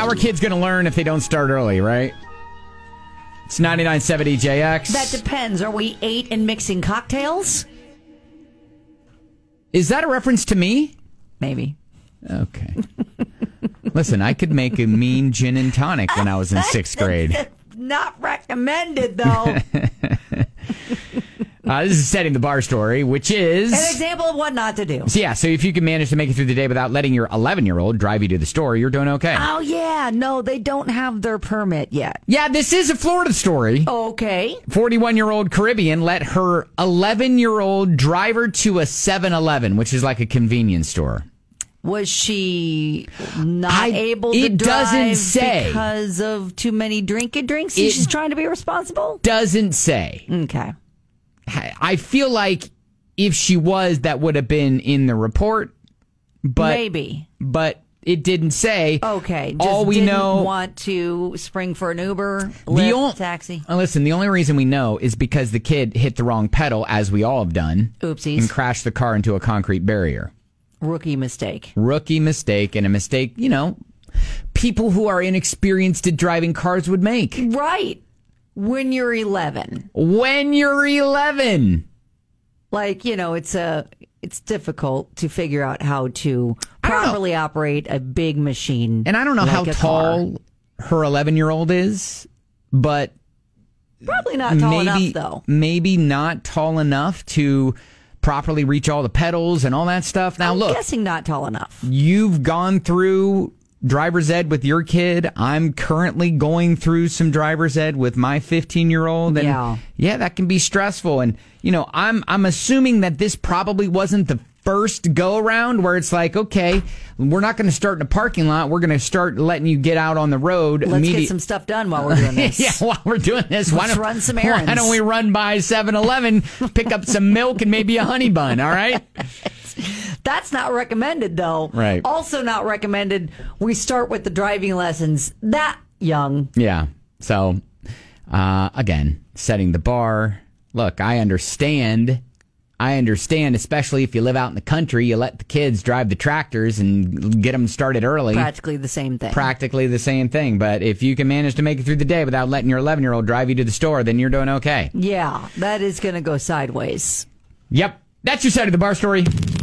how are kids going to learn if they don't start early, right? It's 99.7 EJX. That depends. Are we 8 and mixing cocktails? Is that a reference to me? Maybe. Okay. Listen, I could make a mean gin and tonic when I was in 6th grade. Not recommended, though. This is setting the bar story, which is... An example of what not to do. So if you can manage to make it through the day without letting your 11-year-old drive you to the store, you're doing okay. Oh, yeah. No, they don't have their permit yet. Yeah, this is a Florida story. Okay. 41-year-old Caribbean let her 11-year-old drive her to a 7-Eleven, which is like a convenience store. Was she not able to it drive doesn't say. Because of too many drinks? She's trying to be responsible? Doesn't say. Okay. I feel like if she was, that would have been in the report. But maybe. But it didn't say. Okay. Just all we didn't know, want to spring for an Uber, Lyft, taxi. Listen, the only reason we know is because the kid hit the wrong pedal, as we all have done. Oopsies. And crashed the car into a concrete barrier. Rookie mistake, and a mistake, people who are inexperienced at driving cars would make. Right. When you're 11. Like, it's difficult to figure out how to properly operate a big machine. And I don't know how tall her 11-year-old is, but probably not tall enough, though. Maybe not tall enough to properly reach all the pedals and all that stuff. Now, I'm guessing not tall enough. You've gone through driver's ed with your kid. I'm currently going through some driver's ed with my 15-year-old. And yeah, that can be stressful. And, I'm assuming that this probably wasn't the first go around where it's like, okay, we're not going to start in a parking lot. We're going to start letting you get out on the road. Let's get some stuff done while we're doing this. Yeah, while we're doing this. Let's run some errands. Why don't we run by 7-Eleven, pick up some milk and maybe a honey bun, all right? That's not recommended, though. Right. Also not recommended, we start with the driving lessons that young. Yeah. So, again, setting the bar. Look, I understand, especially if you live out in the country, you let the kids drive the tractors and get them started early. Practically the same thing. But if you can manage to make it through the day without letting your 11-year-old drive you to the store, then you're doing okay. Yeah, that is going to go sideways. Yep. That's your side of the bar story.